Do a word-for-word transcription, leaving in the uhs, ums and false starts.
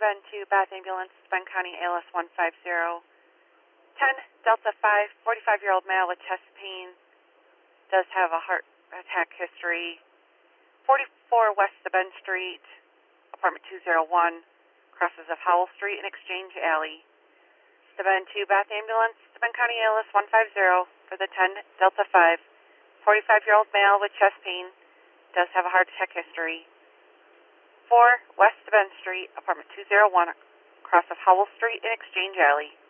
Bend two, Bath Ambulance, Bend County A L S one five zero. ten, Delta five, forty-five-year-old male with chest pain, does have a heart attack history. forty-four West Bend Street, apartment two oh one, crosses of Howell Street and Exchange Alley. Bend two, Bath Ambulance, Bend County A L S one five zero for the ten, Delta five, forty-five-year-old male with chest pain, does have a heart attack history. four West Bend Street, apartment two oh one, cross of Howell Street and Exchange Alley.